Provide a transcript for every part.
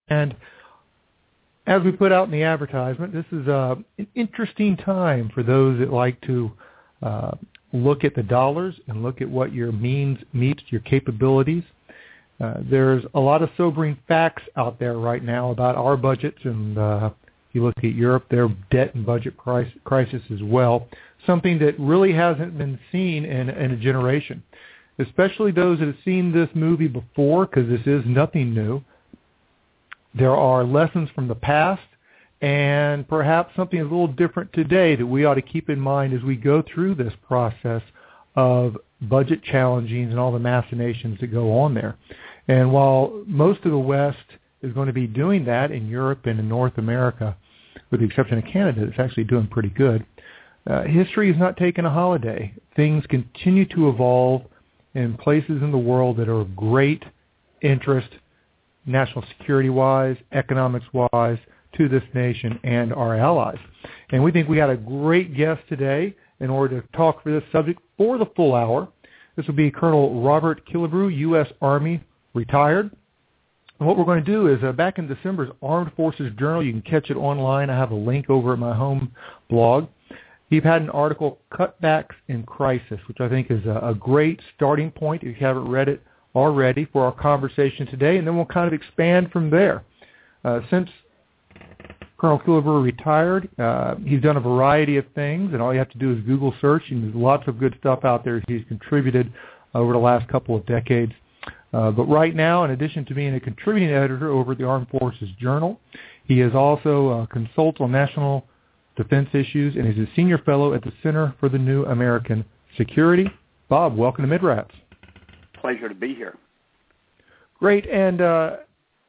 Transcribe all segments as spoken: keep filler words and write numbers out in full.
And as we put out in the advertisement, this is uh, an interesting time for those that like to uh, look at the dollars and look at what your means meets your capabilities. Uh, there's a lot of sobering facts out there right now about our budgets, and uh, if you look at Europe, their debt and budget crisis, crisis as well, something that really hasn't been seen in, in a generation, especially those that have seen this movie before, because this is nothing new. There are lessons from the past and perhaps something a little different today that we ought to keep in mind as we go through this process of budget challengings and all the machinations that go on there. And while most of the West is going to be doing that in Europe and in North America, with the exception of Canada, it's actually doing pretty good, uh, history is not taking a holiday. Things continue to evolve in places in the world that are of great interest, national security-wise, economics-wise, to this nation and our allies. And we think we had a great guest today in order to talk for this subject for the full hour. This will be Colonel Robert Killebrew, U S Army, retired. And what we're going to do is, uh, back in December's Armed Forces Journal, you can catch it online. I have a link over at my home blog. He had an article, Cutbacks in Crisis, which I think is a, a great starting point, if you haven't read it already, for our conversation today. And then we'll kind of expand from there. Uh, since Colonel Killebrew retired, uh, he's done a variety of things, and all you have to do is Google search, and there's lots of good stuff out there he's contributed over the last couple of decades. Uh, but right now, in addition to being a contributing editor over at the Armed Forces Journal, he is also a consultant on national defense issues, and is a senior fellow at the Center for the New American Security. Bob, welcome to MidRats. Pleasure to be here. Great, and uh,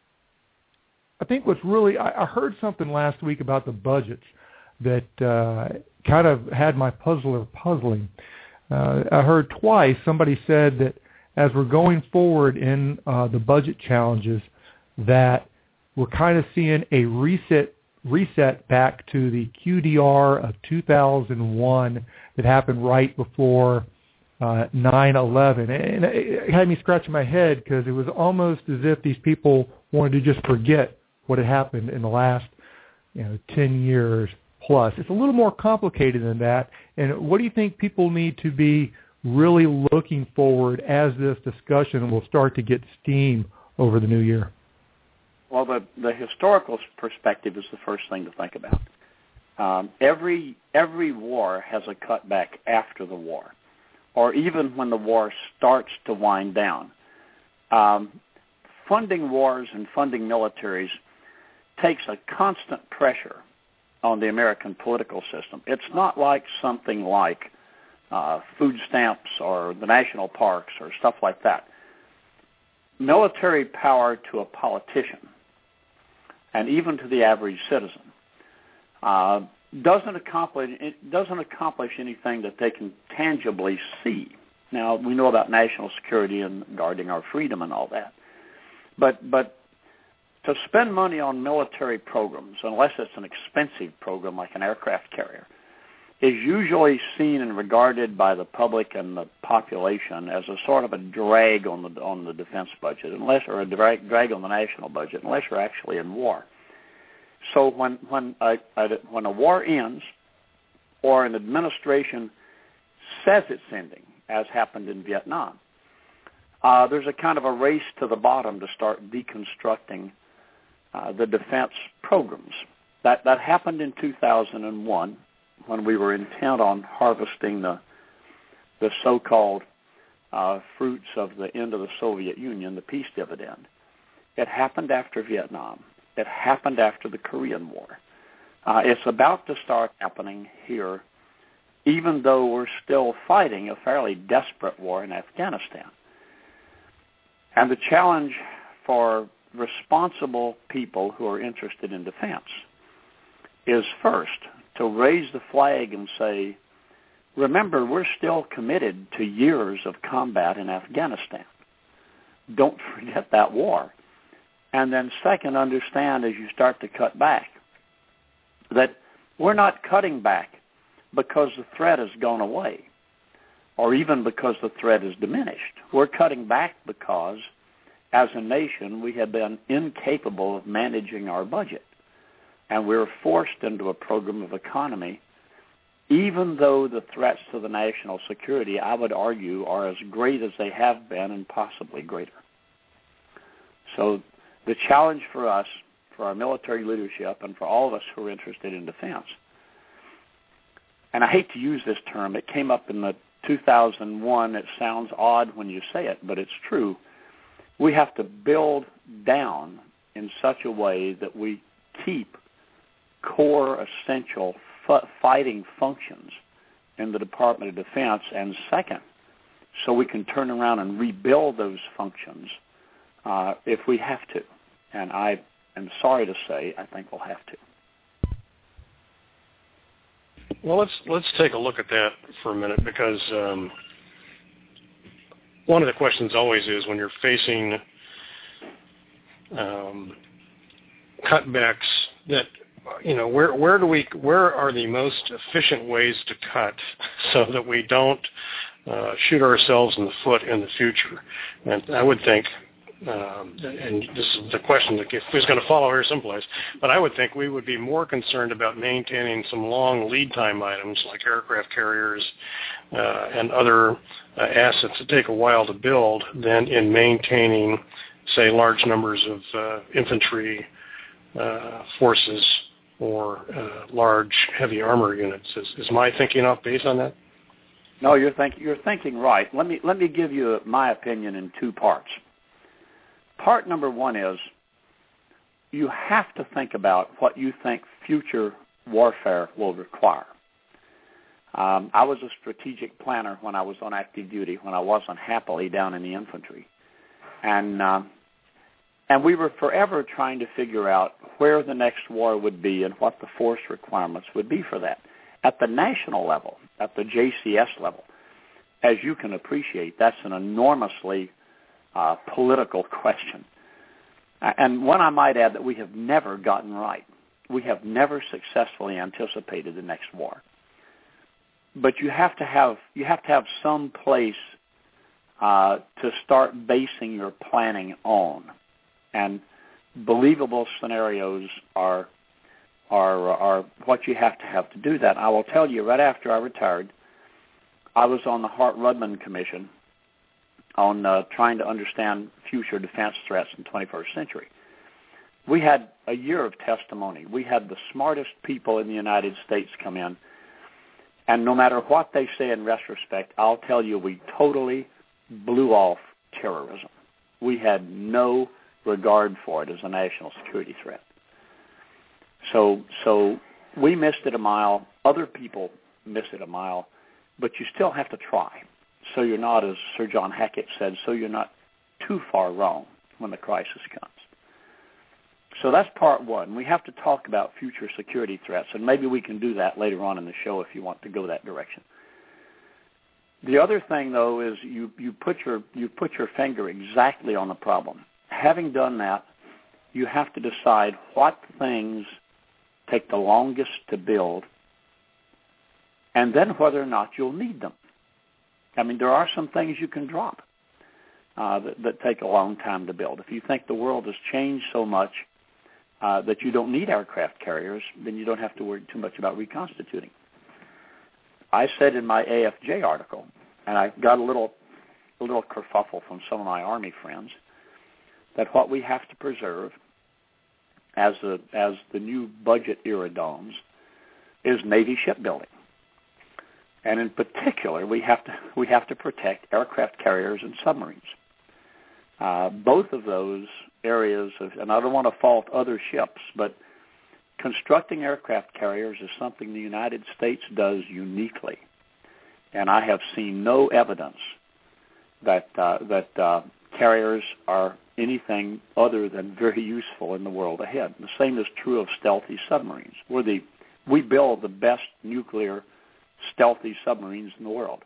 I think what's really, I, I heard something last week about the budgets that uh, kind of had my puzzler puzzling. Uh, I heard twice somebody said that as we're going forward in uh, the budget challenges, that we're kind of seeing a reset reset back to the Q D R of two thousand one that happened right before uh, nine eleven. And it had me scratching my head because it was almost as if these people wanted to just forget what had happened in the last, you know, ten years plus. It's a little more complicated than that. And what do you think people need to be really looking forward as this discussion will start to get steam over the new year? Well, the, the historical perspective is the first thing to think about. Um, every every war has a cutback after the war, or even when the war starts to wind down. Um, funding wars and funding militaries takes a constant pressure on the American political system. It's not like something like uh, food stamps or the national parks or stuff like that. Military power to a politician, and even to the average citizen, uh, doesn't accomplish it doesn't accomplish anything that they can tangibly see. Now, we know about national security and guarding our freedom and all that, but but to spend money on military programs, unless it's an expensive program like an aircraft carrier, is usually seen and regarded by the public and the population as a sort of a drag on the on the defense budget, unless or a drag, drag on the national budget, unless you're actually in war. So when when a, a when a war ends, or an administration says it's ending, as happened in Vietnam, uh, there's a kind of a race to the bottom to start deconstructing uh, the defense programs. That that happened in two thousand one. When we were intent on harvesting the the so-called uh, fruits of the end of the Soviet Union, the peace dividend. It happened after Vietnam. It happened after the Korean War. Uh, it's about to start happening here, even though we're still fighting a fairly desperate war in Afghanistan. And the challenge for responsible people who are interested in defense is first to raise the flag and say, remember, we're still committed to years of combat in Afghanistan. Don't forget that war. And then second, understand as you start to cut back that we're not cutting back because the threat has gone away or even because the threat is diminished. We're cutting back because as a nation, we have been incapable of managing our budget. And we're forced into a program of economy, even though the threats to the national security, I would argue, are as great as they have been and possibly greater. So the challenge for us, for our military leadership, and for all of us who are interested in defense, and I hate to use this term, it came up in the two thousand one, it sounds odd when you say it, but it's true. We have to build down in such a way that we keep core, essential f- fighting functions in the Department of Defense, and second, so we can turn around and rebuild those functions uh, if we have to. And I am sorry to say, I think we'll have to. Well, let's let's take a look at that for a minute, because um, one of the questions always is when you're facing um, cutbacks that, you know, where where do we where are the most efficient ways to cut so that we don't uh, shoot ourselves in the foot in the future? And I would think. Um, and this is the question that is going to follow here someplace, but I would think we would be more concerned about maintaining some long lead time items like aircraft carriers uh, and other uh, assets that take a while to build than in maintaining, say, large numbers of uh, infantry uh, forces or uh, large heavy armor units. Is, is my thinking off base on that? No, you're, think, you're thinking right. Let me let me give you my opinion in two parts. Part number one is you have to think about what you think future warfare will require. Um, I was a strategic planner when I was on active duty, when I wasn't happily down in the infantry. And, uh, and we were forever trying to figure out where the next war would be and what the force requirements would be for that. At the national level, at the J C S level, as you can appreciate, that's an enormously Uh, political question, and one I might add that we have never gotten right. We have never successfully anticipated the next war. But you have to have you have to have some place uh, to start basing your planning on, and believable scenarios are are are what you have to have to do that. I will tell you, right after I retired, I was on the Hart-Rudman Commission on uh, trying to understand future defense threats in the twenty-first century. We had a year of testimony. We had the smartest people in the United States come in, and no matter what they say in retrospect, I'll tell you we totally blew off terrorism. We had no regard for it as a national security threat. So, so we missed it a mile. Other people missed it a mile, but you still have to try. So you're not, as Sir John Hackett said, so you're not too far wrong when the crisis comes. So that's part one. We have to talk about future security threats, and maybe we can do that later on in the show if you want to go that direction. The other thing, though, is you, you put your you put your finger exactly on the problem. Having done that, you have to decide what things take the longest to build, and then whether or not you'll need them. I mean, there are some things you can drop uh, that, that take a long time to build. If you think the world has changed so much uh, that you don't need aircraft carriers, then you don't have to worry too much about reconstituting. I said in my A F J article, and I got a little, a little kerfuffle from some of my Army friends, that what we have to preserve as the as the new budget era dawns is Navy shipbuilding. And in particular, we have to we have to protect aircraft carriers and submarines. Uh, both of those areas, of, and I don't want to fault other ships, but constructing aircraft carriers is something the United States does uniquely. And I have seen no evidence that uh, that uh, carriers are anything other than very useful in the world ahead. The same is true of stealthy submarines. We're the we build the best nuclear stealthy submarines in the world.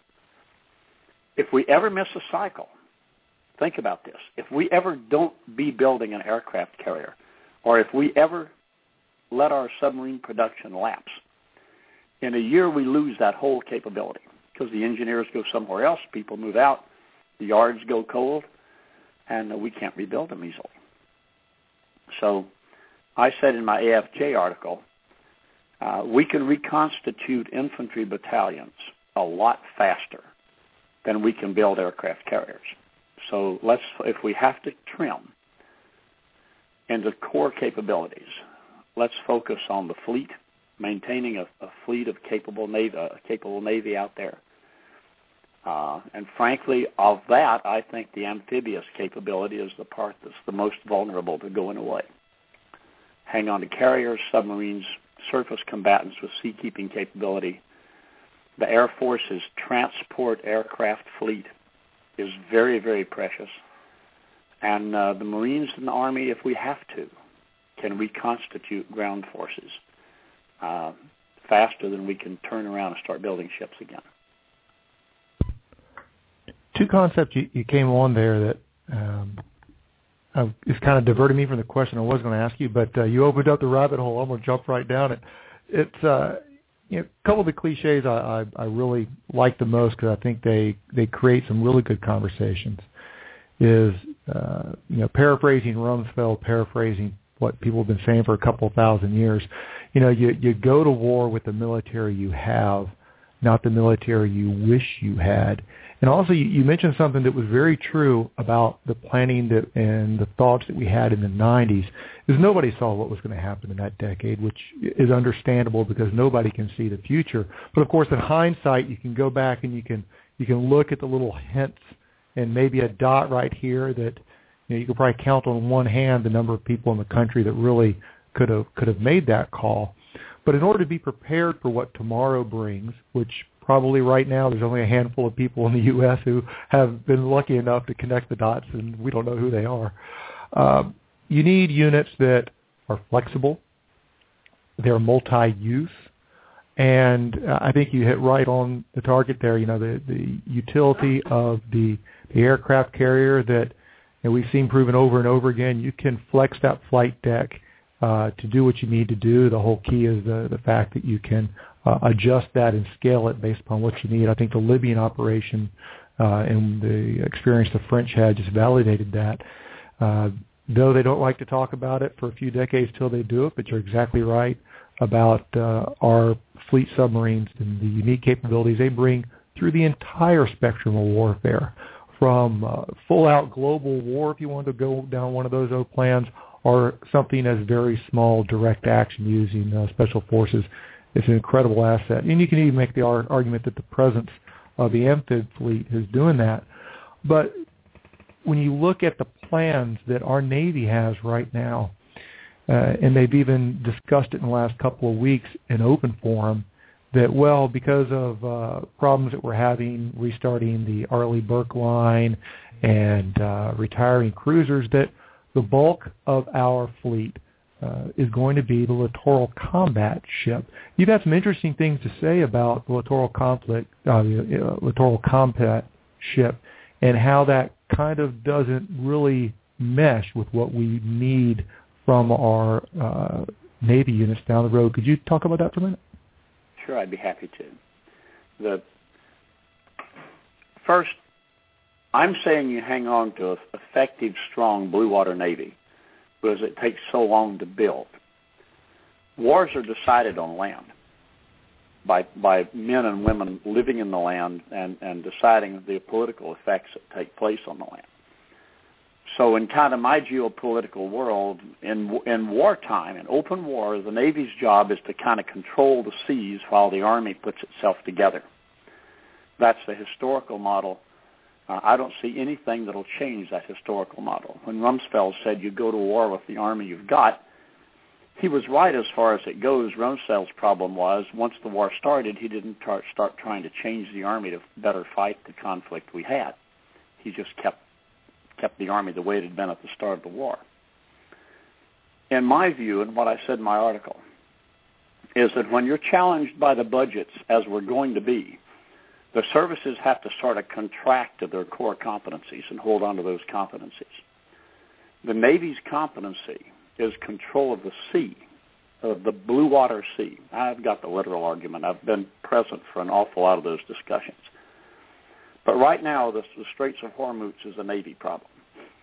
If we ever miss a cycle, think about this. If we ever don't be building an aircraft carrier, or if we ever let our submarine production lapse, in a year we lose that whole capability because the engineers go somewhere else, people move out, the yards go cold, and uh, we can't rebuild them easily. So I said in my A F J article, uh, we can reconstitute infantry battalions a lot faster than we can build aircraft carriers. So let's, if we have to trim into core capabilities, let's focus on the fleet, maintaining a, a fleet of capable navy, a capable navy out there. Uh, and frankly, of that, I think the amphibious capability is the part that's the most vulnerable to going away. Hang on to carriers, submarines, surface combatants with sea-keeping capability. The Air Force's transport aircraft fleet is very, very precious. And uh, the Marines and the Army, if we have to, can reconstitute ground forces uh, faster than we can turn around and start building ships again. Two concepts you, you came on there that um, uh, is kind of diverted me from the question I was going to ask you, but uh, you opened up the rabbit hole. I'm going to jump right down it. It's uh, you know, a couple of the cliches I, I, I really like the most because I think they, they create some really good conversations. Is uh, you know, paraphrasing Rumsfeld, paraphrasing what people have been saying for a couple of thousand years. You know, you you go to war with the military you have, not the military you wish you had. And also, you, you mentioned something that was very true about the planning that and the thoughts that we had in the nineties, is nobody saw what was going to happen in that decade, which is understandable because nobody can see the future. But of course, in hindsight, you can go back and you can you can look at the little hints and maybe a dot right here that you know, you could probably count on one hand the number of people in the country that really could have could have made that call. But in order to be prepared for what tomorrow brings, which probably right now there's only a handful of people in the U S who have been lucky enough to connect the dots, and we don't know who they are. Uh, you need units that are flexible, they're multi-use, and uh, I think you hit right on the target there. You know, the, the utility of the, the aircraft carrier that you know, we've seen proven over and over again. You can flex that flight deck uh, to do what you need to do. The whole key is the, the fact that you can uh, adjust that and scale it based upon what you need. I think the Libyan operation uh, and the experience the French had just validated that. Uh, though they don't like to talk about it for a few decades till they do it, but you're exactly right about uh, our fleet submarines and the unique capabilities they bring through the entire spectrum of warfare, from uh, full-out global war, if you want to go down one of those old plans, or something as very small, direct action using uh, special forces. It's an incredible asset. And you can even make the ar- argument that the presence of the amphib fleet is doing that. But when you look at the plans that our Navy has right now, uh, and they've even discussed it in the last couple of weeks in open forum, that, well, because of uh, problems that we're having restarting the Arleigh Burke line and uh, retiring cruisers, that the bulk of our fleet uh, is going to be the littoral combat ship. You've had some interesting things to say about the littoral conflict, uh, the uh, littoral combat ship, and how that kind of doesn't really mesh with what we need from our uh, Navy units down the road. Could you talk about that for a minute? Sure, I'd be happy to. The first, I'm saying you hang on to an effective, strong blue water Navy because it takes so long to build. Wars are decided on land by by men and women living in the land and, and deciding the political effects that take place on the land. So in kind of my geopolitical world, in in wartime, in open war, the Navy's job is to kind of control the seas while the Army puts itself together. That's the historical model. Uh, I don't see anything that will change that historical model. When Rumsfeld said you go to war with the Army you've got, he was right as far as it goes. Rumsfeld's problem was once the war started, he didn't tar- start trying to change the Army to better fight the conflict we had. He just kept kept the Army the way it had been at the start of the war. In my view, and what I said in my article, is that when you're challenged by the budgets, as we're going to be, the services have to sort of contract to their core competencies and hold on to those competencies. The Navy's competency is control of the sea, of the blue water sea. I've got the literal argument. I've been present for an awful lot of those discussions. But right now, the, the Straits of Hormuz is a Navy problem.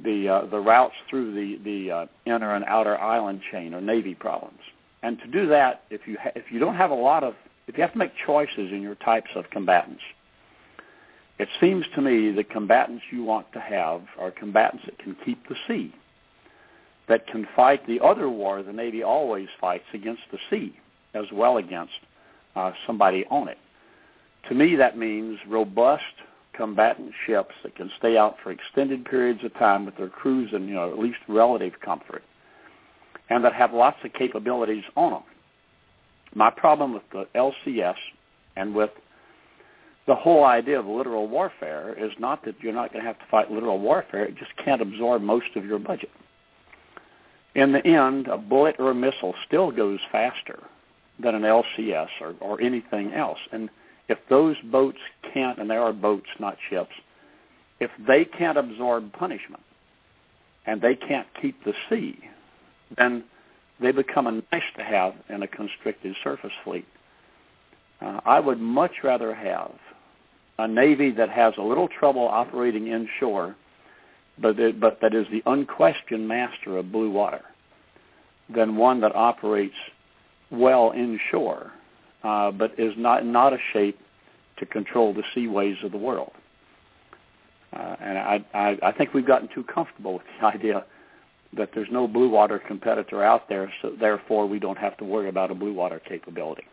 the uh, the routes through the the uh, inner and outer island chain are Navy problems. And to do that, if you ha- if you don't have a lot of if you have to make choices in your types of combatants, it seems to me the combatants you want to have are combatants that can keep the sea, that can fight the other war the Navy always fights against the sea, as well against uh, somebody on it. To me, that means robust combatant ships that can stay out for extended periods of time with their crews in, you know, at least relative comfort, and that have lots of capabilities on them. My problem with the L C S and with the whole idea of literal warfare is not that you're not going to have to fight literal warfare. It just can't absorb most of your budget. In the end, a bullet or a missile still goes faster than an L C S or, or anything else. And if those boats can't, and they are boats, not ships, if they can't absorb punishment and they can't keep the sea, then they become a nice to have in a constricted surface fleet. Uh, I would much rather have a Navy that has a little trouble operating inshore, but, it, but that is the unquestioned master of blue water, than one that operates well inshore, uh, but is not, not a shape to control the seaways of the world. Uh, and I, I, I think we've gotten too comfortable with the idea that there's no blue water competitor out there, so therefore we don't have to worry about a blue water capability.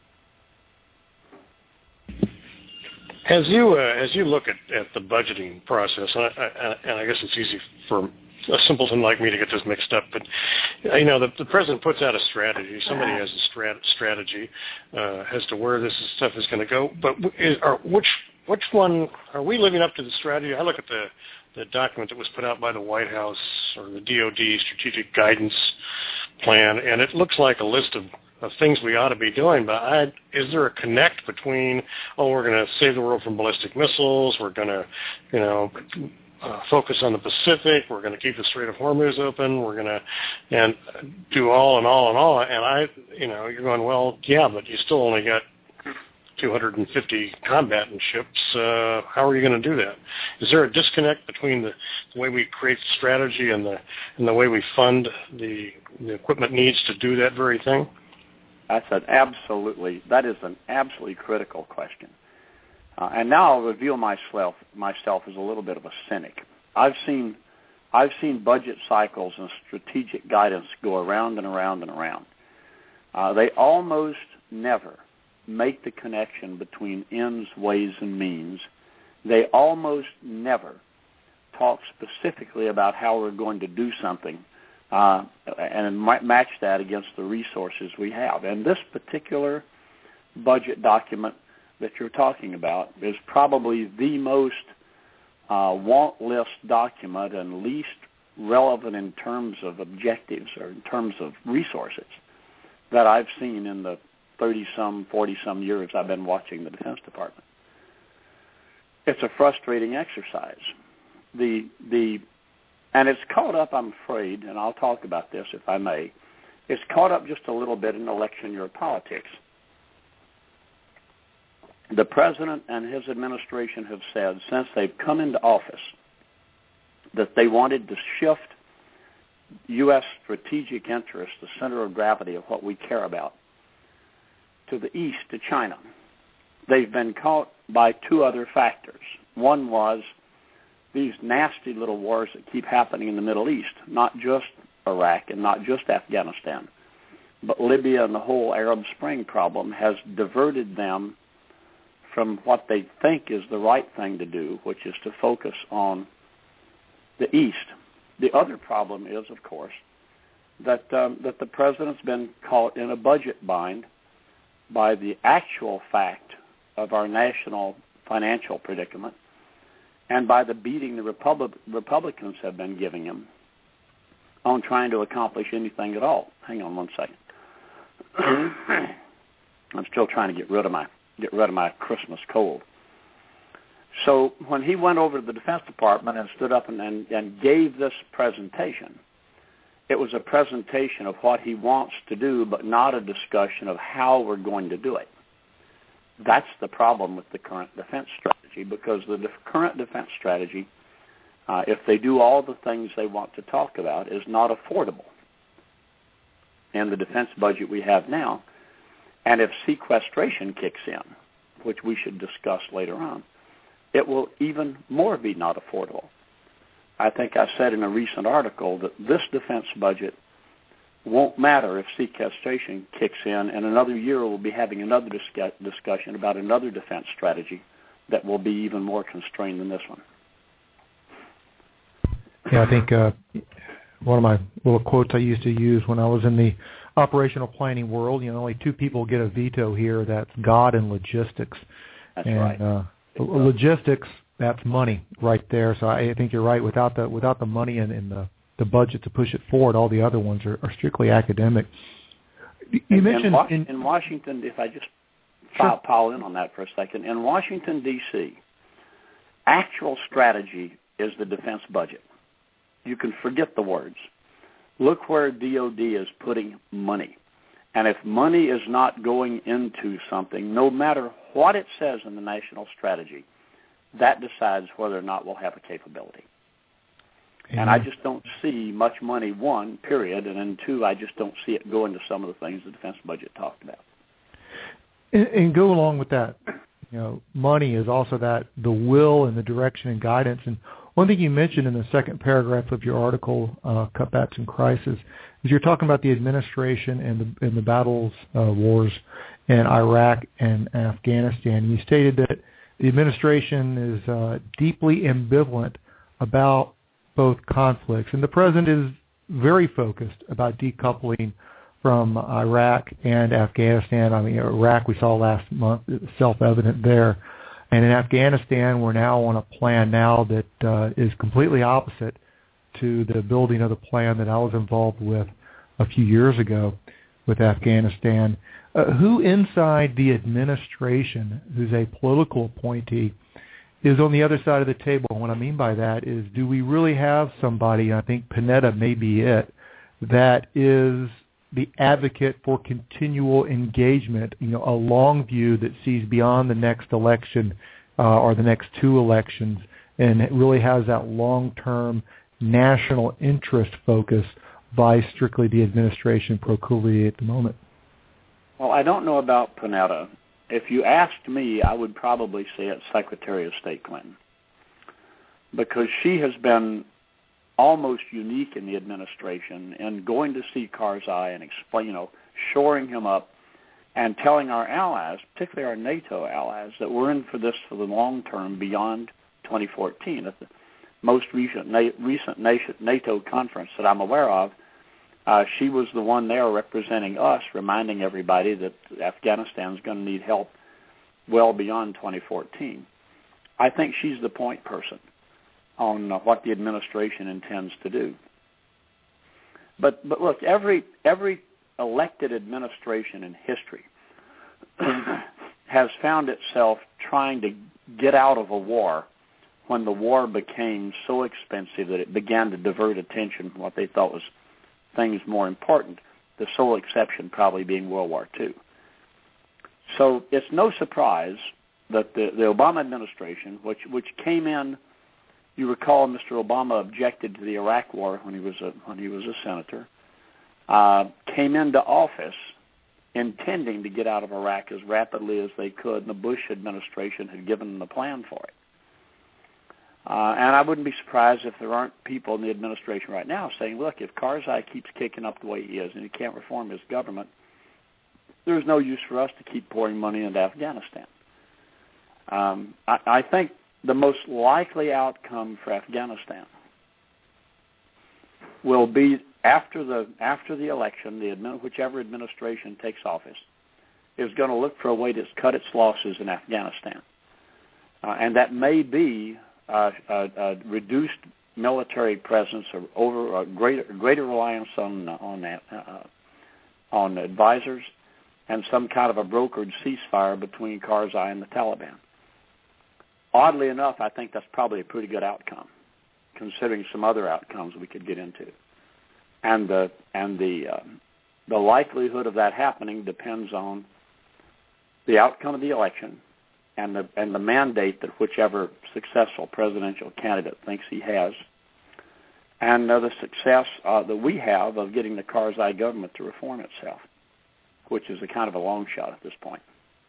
As you uh, as you look at, at the budgeting process, and I, and I guess it's easy for a simpleton like me to get this mixed up, but you know the, the president puts out a strategy. Somebody has a strat- strategy uh, as to where this stuff is going to go. But is, are, which which one are we living up to the strategy? I look at the the document that was put out by the White House or the D O D Strategic Guidance Plan, and it looks like a list of, of things we ought to be doing, but I, is there a connect between, oh, we're going to save the world from ballistic missiles, we're going to, you know, uh, focus on the Pacific, we're going to keep the Strait of Hormuz open, we're going to and do all and all and all, and I, you know, you're going, well, yeah, but you still only got two hundred fifty combatant ships. Uh, how are you going to do that? Is there a disconnect between the, the way we create strategy and the and the way we fund the, the equipment needs to do that very thing? That's an absolutely, that is an absolutely critical question. Uh, and now I'll reveal myself myself as a little bit of a cynic. I've seen I've seen budget cycles and strategic guidance go around and around and around. Uh, they almost never make the connection between ends, ways, and means. They almost never talk specifically about how we're going to do something uh, and might match that against the resources we have. And this particular budget document that you're talking about is probably the most uh, want list document and least relevant in terms of objectives or in terms of resources that I've seen in the thirty-some, forty-some years I've been watching the Defense Department. It's a frustrating exercise. The the and it's caught up, I'm afraid, and I'll talk about this if I may, it's caught up just a little bit in election year politics. The President and his administration have said since they've come into office that they wanted to shift U S strategic interests, the center of gravity of what we care about, to the east, to China. They've been caught by two other factors. One was these nasty little wars that keep happening in the Middle East, not just Iraq and not just Afghanistan, but Libya and the whole Arab Spring problem has diverted them from what they think is the right thing to do, which is to focus on the east. The other problem is, of course, that um, that the president's been caught in a budget bind by the actual fact of our national financial predicament and by the beating the Republic, Republicans have been giving him on trying to accomplish anything at all. Hang on one second. I'm still trying to get rid of my get rid of my Christmas cold. So when he went over to the Defense Department and stood up and, and, and gave this presentation, it was a presentation of what he wants to do, but not a discussion of how we're going to do it. That's the problem with the current defense strategy, because the def- current defense strategy uh, if they do all the things they want to talk about, is not affordable in the defense budget we have now. And if sequestration kicks in, which we should discuss later on, it will even more be not affordable. I think I said in a recent article that this defense budget won't matter if sequestration kicks in. In another year, we'll be having another discuss- discussion about another defense strategy that will be even more constrained than this one. Yeah, I think uh, one of my little quotes I used to use when I was in the operational planning world, you know, only two people get a veto here. That's God and logistics. That's and, right. Uh, logistics, that's money right there. So I think you're right. Without the without the money and, and the, the budget to push it forward, all the other ones are, are strictly academic. You in, mentioned in, Was- in, in Washington, if I just sure. pile, pile in on that for a second, in Washington, D C, actual strategy is the defense budget. You can forget the words. Look where D O D is putting money. And if money is not going into something, no matter what it says in the national strategy, that decides whether or not we'll have a capability. Mm-hmm. And I just don't see much money, one, period, and then two, I just don't see it going to some of the things the defense budget talked about. And, and go along with that, you know, money is also that the will and the direction and guidance. And one thing you mentioned in the second paragraph of your article, uh, Cutbacks in Crisis, is you're talking about the administration and the, and the battles, uh, wars in Iraq and Afghanistan. You stated that the administration is uh, deeply ambivalent about both conflicts, and the president is very focused about decoupling from Iraq and Afghanistan. I mean, Iraq we saw last month, self-evident there. And in Afghanistan, we're now on a plan now that uh, is completely opposite to the building of the plan that I was involved with a few years ago with Afghanistan. Uh, who inside the administration, who's a political appointee, is on the other side of the table? And what I mean by that is, do we really have somebody, and I think Panetta may be it, that is the advocate for continual engagement, you know, a long view that sees beyond the next election uh, or the next two elections, and it really has that long-term national interest focus by strictly the administration proclivity at the moment? Well, I don't know about Panetta. If you asked me, I would probably say it's Secretary of State Clinton, because she has been almost unique in the administration in going to see Karzai and explain, you know, shoring him up and telling our allies, particularly our NATO allies, that we're in for this for the long term beyond twenty fourteen. At the most recent, recent NATO conference that I'm aware of, uh, she was the one there representing us, reminding everybody that Afghanistan is going to need help well beyond twenty fourteen. I think she's the point person on uh, what the administration intends to do. But but look, every every elected administration in history has found itself trying to get out of a war when the war became so expensive that it began to divert attention from what they thought was things more important, the sole exception probably being World War Two. So it's no surprise that the, the Obama administration, which which came in, you recall Mister Obama objected to the Iraq War when he was a, when he was a senator, uh, came into office intending to get out of Iraq as rapidly as they could, and the Bush administration had given them a plan for it. Uh, and I wouldn't be surprised if there aren't people in the administration right now saying, look, if Karzai keeps kicking up the way he is and he can't reform his government, there's no use for us to keep pouring money into Afghanistan. Um, I, I think the most likely outcome for Afghanistan will be after the after the election, the admin, whichever administration takes office is going to look for a way to cut its losses in Afghanistan, uh, and that may be uh, a, a reduced military presence or over a greater greater reliance on on uh, on advisors, and some kind of a brokered ceasefire between Karzai and the Taliban. Oddly enough, I think that's probably a pretty good outcome, considering some other outcomes we could get into. And the and the uh, the likelihood of that happening depends on the outcome of the election and the and the mandate that whichever successful presidential candidate thinks he has, and uh, the success uh, that we have of getting the Karzai government to reform itself, which is a kind of a long shot at this point.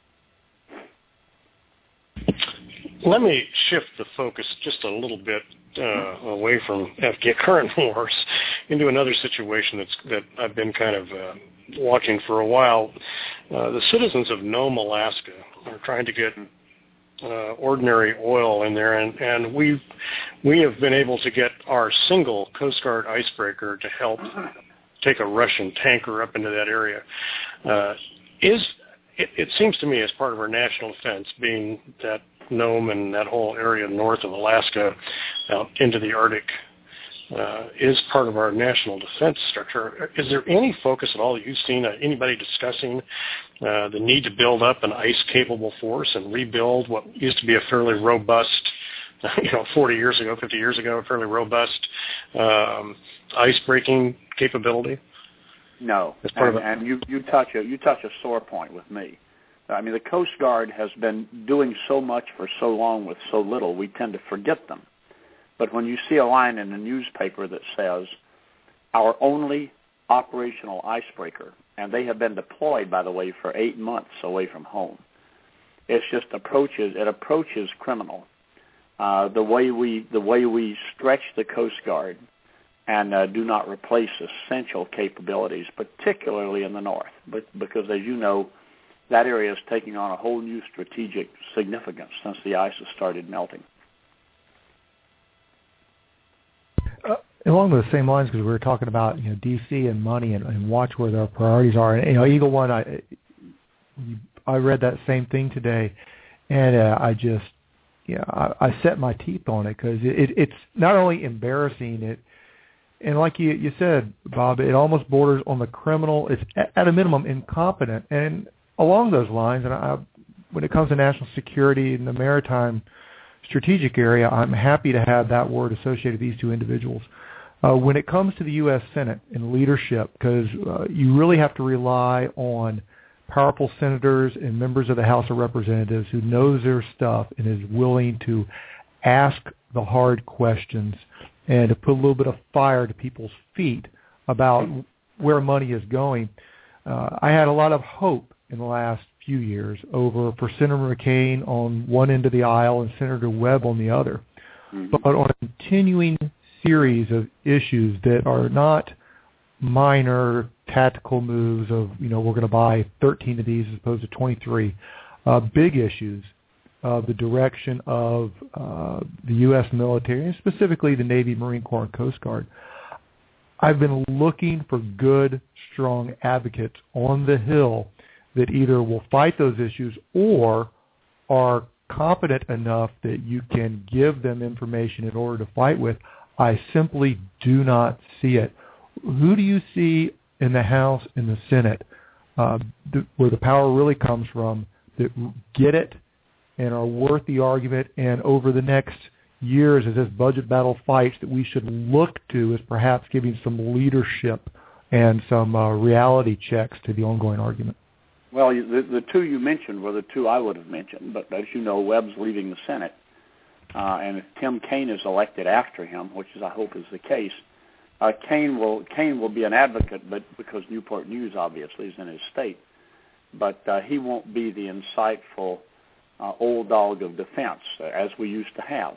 Let me shift the focus just a little bit uh, away from Afghan current wars into another situation that's that I've been kind of uh, watching for a while. Uh, the citizens of Nome, Alaska, are trying to get uh, ordinary oil in there, and, and we we have been able to get our single Coast Guard icebreaker to help take a Russian tanker up into that area. Uh, is it, it seems to me as part of our national defense, being that Nome and that whole area north of Alaska out into the Arctic uh, is part of our national defense structure. Is there any focus at all that you've seen, uh, anybody discussing uh, the need to build up an ice-capable force and rebuild what used to be a fairly robust, you know, forty years ago, fifty years ago, a fairly robust um, ice-breaking capability? No, and, and you, you touch a you touch a sore point with me. I mean, the Coast Guard has been doing so much for so long with so little, we tend to forget them. But when you see a line in a newspaper that says, our only operational icebreaker, and they have been deployed, by the way, for eight months away from home, it's just approaches, it approaches criminal. Uh, the way we the way we stretch the Coast Guard and uh, do not replace essential capabilities, particularly in the north, but, because, as you know, that area is taking on a whole new strategic significance since the ice has started melting. Uh, along those same lines, because we were talking about you know D C and money and, and watch where their priorities are. And you know, Eagle One, I I read that same thing today, and uh, I just yeah I, I set my teeth on it because it, it, it's not only embarrassing it. And like you, you said, Bob, it almost borders on the criminal. It's at a minimum incompetent. And along those lines, and I, when it comes to national security in the maritime strategic area, I'm happy to have that word associated with these two individuals. Uh, when it comes to the U S Senate and leadership, because uh, you really have to rely on powerful senators and members of the House of Representatives who knows their stuff and is willing to ask the hard questions and to put a little bit of fire to people's feet about where money is going. Uh, I had a lot of hope in the last few years over for Senator McCain on one end of the aisle and Senator Webb on the other. Mm-hmm. But on a continuing series of issues that are not minor tactical moves of, you know, we're going to buy thirteen of these as opposed to twenty-three, uh, big issues of the direction of uh, the U S military, and specifically the Navy, Marine Corps, and Coast Guard. I've been looking for good, strong advocates on the Hill that either will fight those issues or are competent enough that you can give them information in order to fight with. I simply do not see it. Who do you see in the House and the Senate uh, th- where the power really comes from that get it and are worth the argument, and over the next years as this budget battle fights that we should look to as perhaps giving some leadership and some uh, reality checks to the ongoing argument? Well, the, the two you mentioned were the two I would have mentioned, but as you know, Webb's leaving the Senate, uh, and if Tim Kaine is elected after him, which is I hope is the case, uh, Kaine will Kaine will be an advocate, but because Newport News obviously is in his state, but uh, he won't be the insightful uh, old dog of defense uh, as we used to have.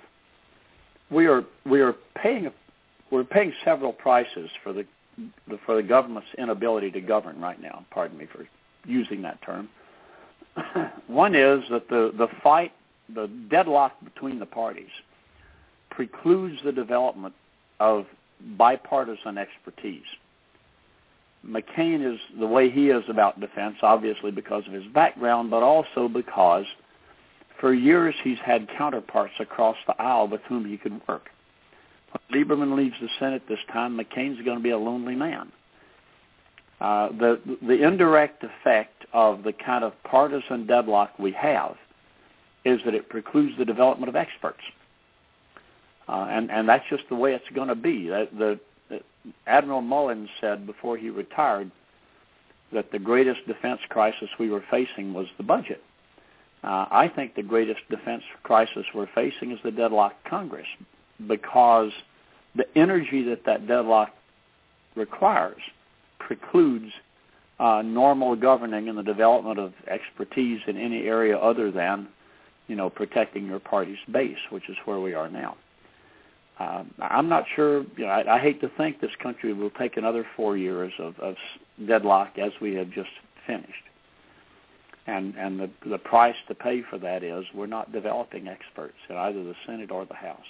We are we are paying we're paying several prices for the for the government's inability to govern right now. Pardon me for using that term. One is that the, the fight, the deadlock between the parties precludes the development of bipartisan expertise. McCain is the way he is about defense, obviously because of his background, but also because for years he's had counterparts across the aisle with whom he could work. When Lieberman leaves the Senate this time, McCain's going to be a lonely man. Uh, the the indirect effect of the kind of partisan deadlock we have is that it precludes the development of experts, uh, and and that's just the way it's going to be. That the, the Admiral Mullins said before he retired that the greatest defense crisis we were facing was the budget, Uh, I think the greatest defense crisis we're facing is the deadlocked Congress, because the energy that that deadlock requires precludes uh, normal governing and the development of expertise in any area other than, you know, protecting your party's base, which is where we are now. Uh, I'm not sure, you know, I, I hate to think this country will take another four years of, of deadlock as we have just finished. And and the the price to pay for that is we're not developing experts in either the Senate or the House.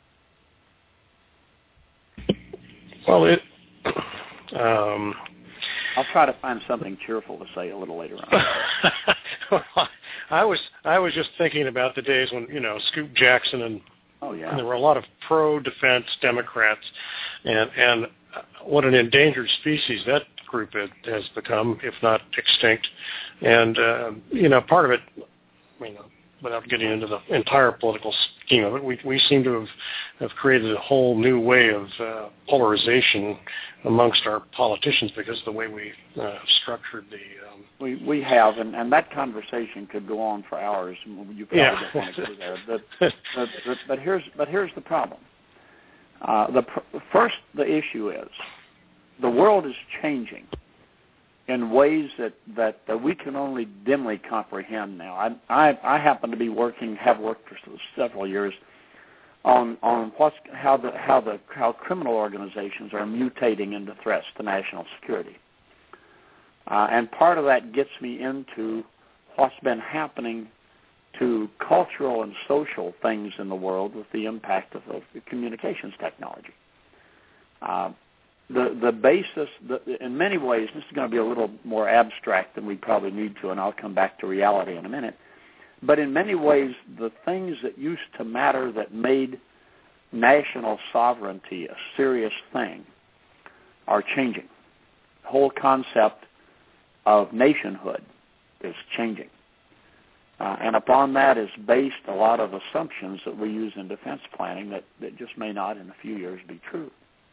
Well, it. Um, I'll try to find something cheerful to say a little later on. well, I was I was just thinking about the days when, you know, Scoop Jackson and, oh, yeah. and there were a lot of pro-defense Democrats, and and what an endangered species that group has become, if not extinct. And, uh, you know, part of it, you know, without getting into the entire political scheme of it, we, we seem to have, have created a whole new way of uh, polarization amongst our politicians because of the way we uh, structured the... Um, we we have, and, and that conversation could go on for hours. You probably yeah. don't want to go there. But, but, but, but, here's, but here's the problem. Uh, the pr- first, the issue is the world is changing in ways that, that, that we can only dimly comprehend now. I, I I happen to be working, have worked for several years on on what's how the how the how criminal organizations are mutating into threats to national security, uh, and part of that gets me into what's been happening to cultural and social things in the world with the impact of, of the communications technology. Uh, The the basis, the, in many ways, this is going to be a little more abstract than we probably need to, and I'll come back to reality in a minute. But in many ways, the things that used to matter that made national sovereignty a serious thing are changing. The whole concept of nationhood is changing. Uh, and upon that is based a lot of assumptions that we use in defense planning that, that just may not in a few years be true.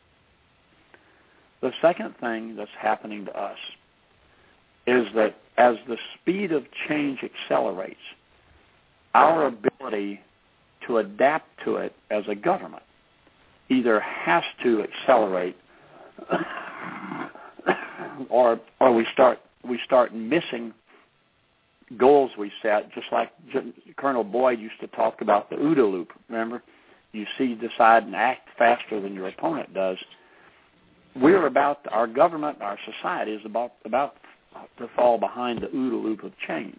The second thing that's happening to us is that as the speed of change accelerates, our ability to adapt to it as a government either has to accelerate or or we start we start missing goals we set, just like Colonel Boyd used to talk about the OODA loop, remember? You see, decide, and act faster than your opponent does. We're about, our government, our society is about, about to fall behind the OODA loop of change.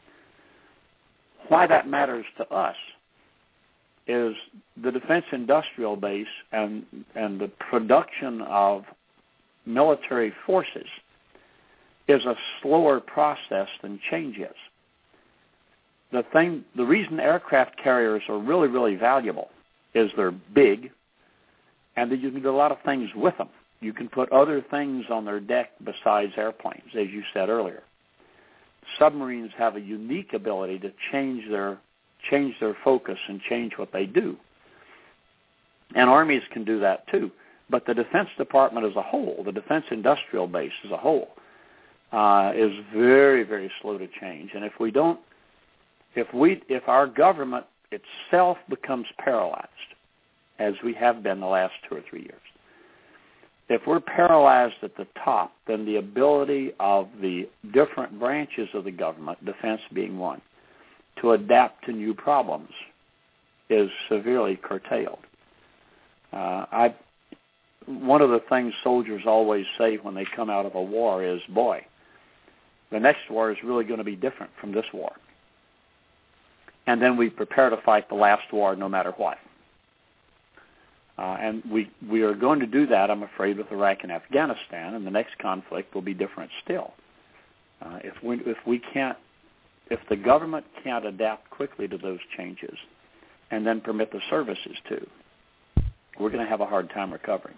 Why that matters to us is the defense industrial base and, and the production of military forces is a slower process than change is. The thing, the reason aircraft carriers are really, really valuable is they're big and that you can do a lot of things with them. You can put other things on their deck besides airplanes, as you said earlier. Submarines have a unique ability to change their change their focus and change what they do. And armies can do that too. But the Defense Department as a whole, the defense industrial base as a whole, uh, is very, very slow to change. And if we don't, if we, if our government itself becomes paralyzed, as we have been the last two or three years, if we're paralyzed at the top, then the ability of the different branches of the government, defense being one, to adapt to new problems is severely curtailed. Uh, I, one of the things soldiers always say when they come out of a war is, boy, the next war is really going to be different from this war. And then we prepare to fight the last war no matter what. Uh, and we, we are going to do that, I'm afraid, with Iraq and Afghanistan, and the next conflict will be different still. Uh, if we if we can't, if the government can't adapt quickly to those changes, and then permit the services to, we're going to have a hard time recovering.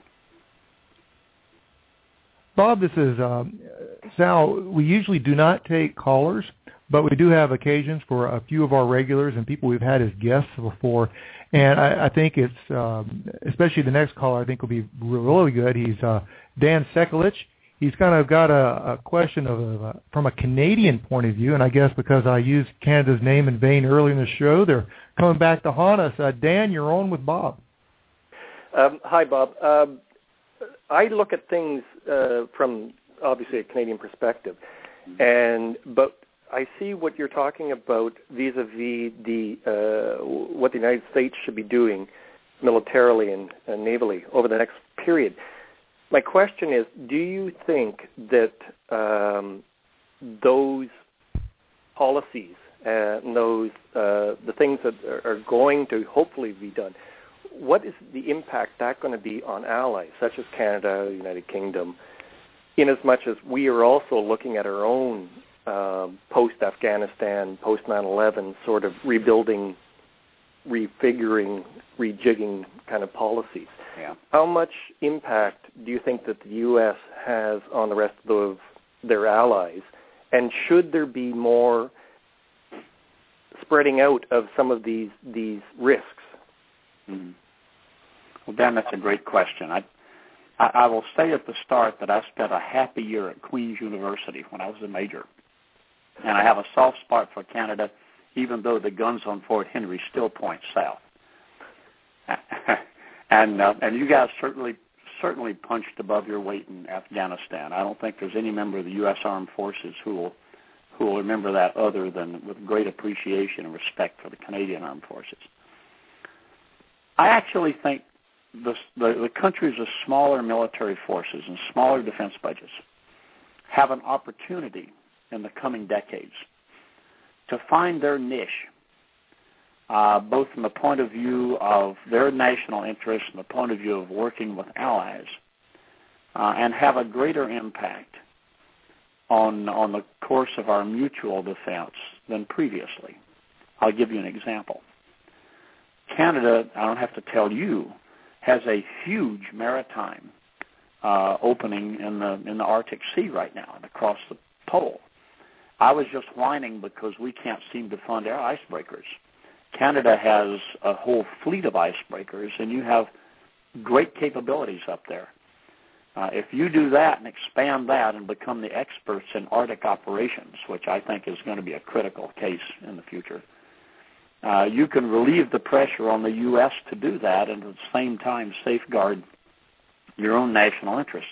Bob, this is um, Sal. We usually do not take callers, but we do have occasions for a few of our regulars and people we've had as guests before. And I, I think it's, um, especially the next caller, I think will be really good. He's uh, Dan Sekulich. he's kind of got a, a question of a, from a Canadian point of view, and I guess because I used Canada's name in vain earlier in the show, they're coming back to haunt us. Uh, Dan, you're on with Bob. Um, hi, Bob. Um, I look at things uh, from obviously a Canadian perspective, and but I see what you're talking about vis-a-vis the uh, what the United States should be doing militarily and, and navally over the next period. My question is, do you think that um, those policies and those uh, the things that are going to hopefully be done, what is the impact that going to be on allies such as Canada, the United Kingdom, in as much as we are also looking at our own um, post-Afghanistan, post nine eleven sort of rebuilding, refiguring, rejigging kind of policies? Yeah. How much impact do you think that the U S has on the rest of the, their allies? And should there be more spreading out of some of these these risks? Mm-hmm. Well, Dan, that's a great question. I, I I will say at the start that I spent a happy year at Queen's University when I was a major. And I have a soft spot for Canada, even though the guns on Fort Henry still point south. and uh, and you guys certainly certainly punched above your weight in Afghanistan. I don't think there's any member of the U S Armed Forces who will who will remember that other than with great appreciation and respect for the Canadian Armed Forces. I actually think the, the, the countries with smaller military forces and smaller defense budgets have an opportunity in the coming decades to find their niche, uh, both from the point of view of their national interests and the point of view of working with allies, uh, and have a greater impact on, on the course of our mutual defense than previously. I'll give you an example. Canada, I don't have to tell you, has a huge maritime uh, opening in the in the Arctic Sea right now and across the pole. I was just whining because we can't seem to fund our icebreakers. Canada has a whole fleet of icebreakers, and you have great capabilities up there. Uh, if you do that and expand that and become the experts in Arctic operations, which I think is going to be a critical case in the future, Uh, you can relieve the pressure on the U S to do that and at the same time safeguard your own national interest.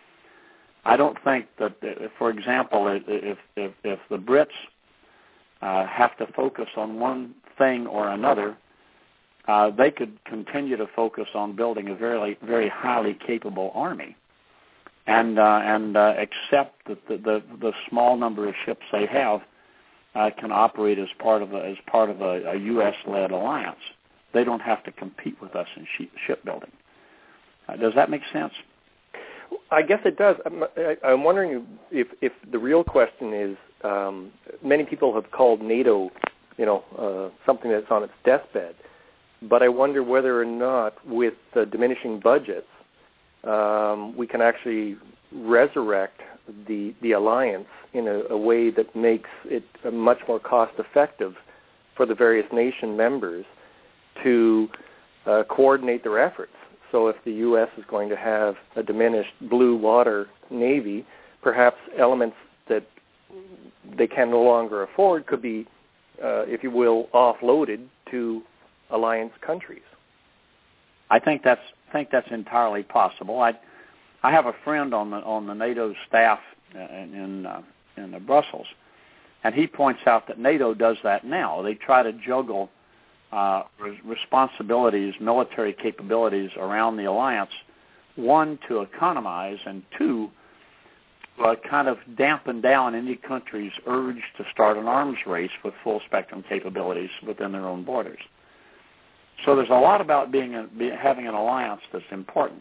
I don't think that, uh, for example, if, if, if the Brits uh, have to focus on one thing or another, uh, they could continue to focus on building a very, very highly capable army and, uh, and uh, accept that the, the, the small number of ships they have Uh, can operate as part of a, as part of a, a U S-led alliance. They don't have to compete with us in shipbuilding. Uh, does that make sense? I guess it does. I'm, I, I'm wondering if, if the real question is, um, many people have called NATO, you know, uh, something that's on its deathbed. But I wonder whether or not, with the diminishing budgets, um, we can actually resurrect the the alliance in a, a way that makes it much more cost-effective for the various nation members to uh, coordinate their efforts. So if the U S is going to have a diminished blue water navy, perhaps elements that they can no longer afford could be, uh, if you will, offloaded to alliance countries. I think that's I think that's entirely possible. I I have a friend on the on the NATO staff in in, uh, in uh, Brussels, and he points out that NATO does that now. They try to juggle uh, re- responsibilities, military capabilities around the alliance, one, to economize, and two, uh, kind of dampen down any country's urge to start an arms race with full spectrum capabilities within their own borders. So there's a lot about being a, be, having an alliance that's important.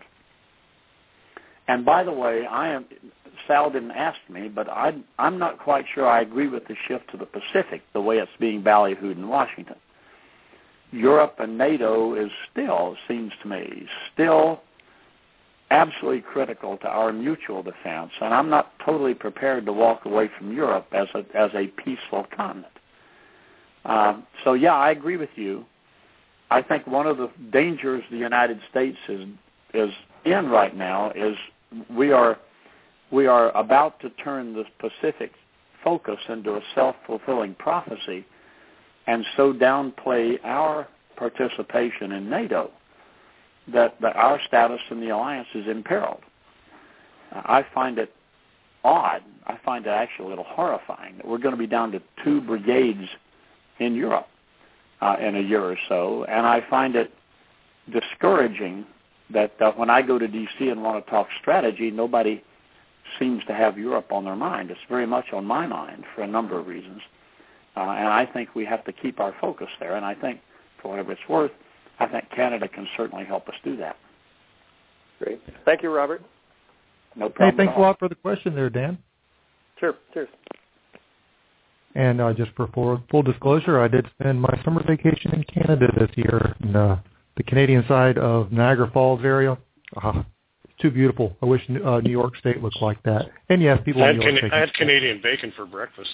And by the way, I am Sal didn't ask me, but I, I'm not quite sure I agree with the shift to the Pacific, the way it's being ballyhooed in Washington. Europe and NATO is still, seems to me, still absolutely critical to our mutual defense, and I'm not totally prepared to walk away from Europe as a, as a peaceful continent. Um, so, yeah, I agree with you. I think one of the dangers the United States is is in right now is we are we are about to turn the Pacific focus into a self-fulfilling prophecy and so downplay our participation in NATO that, that our status in the alliance is imperiled. Uh, I find it odd. I find it actually a little horrifying that we're going to be down to two brigades in Europe uh, in a year or so, and I find it discouraging that uh, when I go to D C and want to talk strategy, nobody seems to have Europe on their mind. It's very much on my mind for a number of reasons, uh, and I think we have to keep our focus there, and I think, for whatever it's worth, I think Canada can certainly help us do that. Great. Thank you, Robert. No problem. Hey, thanks a lot for the question there, Dan. Sure. Cheers. And uh, just for full, full disclosure, I did spend my summer vacation in Canada this year, in uh, the Canadian side of Niagara Falls area. Uh, it's too beautiful. I wish uh, New York State looked like that. And yes, people I in New York Can- State. I had Canadian bacon for breakfast.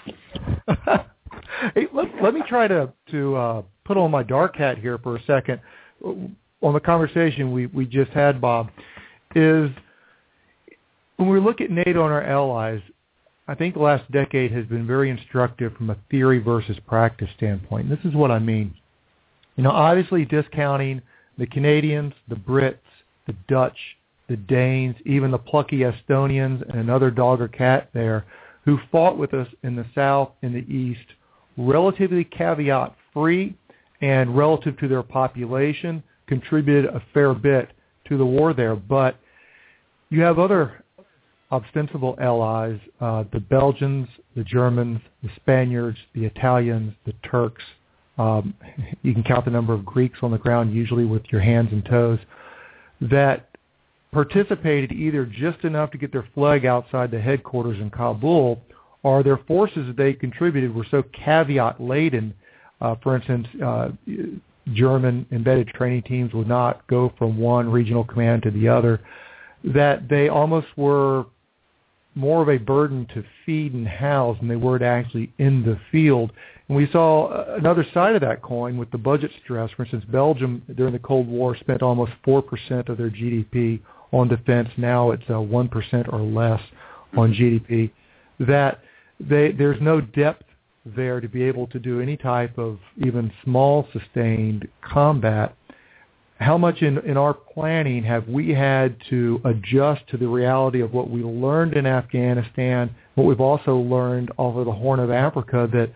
Hey, let, let me try to, to uh, put on my dark hat here for a second. On the conversation we, we just had, Bob, is when we look at NATO and our allies, I think the last decade has been very instructive from a theory versus practice standpoint. And this is what I mean. You know, obviously discounting the Canadians, the Brits, the Dutch, the Danes, even the plucky Estonians and another dog or cat there who fought with us in the South and the East, relatively caveat-free and relative to their population, contributed a fair bit to the war there. But you have other ostensible allies, uh, the Belgians, the Germans, the Spaniards, the Italians, the Turks. Um, you can count the number of Greeks on the ground, usually with your hands and toes, that participated either just enough to get their flag outside the headquarters in Kabul, or their forces that they contributed were so caveat-laden. Uh, for instance, uh, German embedded training teams would not go from one regional command to the other, that they almost were more of a burden to feed and house than they were to actually in the field. And we saw another side of that coin with the budget stress. For instance, Belgium during the Cold War spent almost four percent of their G D P on defense. Now it's uh, one percent or less on G D P. That they, there's no depth there to be able to do any type of even small sustained combat. How much in, in our planning have we had to adjust to the reality of what we learned in Afghanistan, what we've also learned over the Horn of Africa, that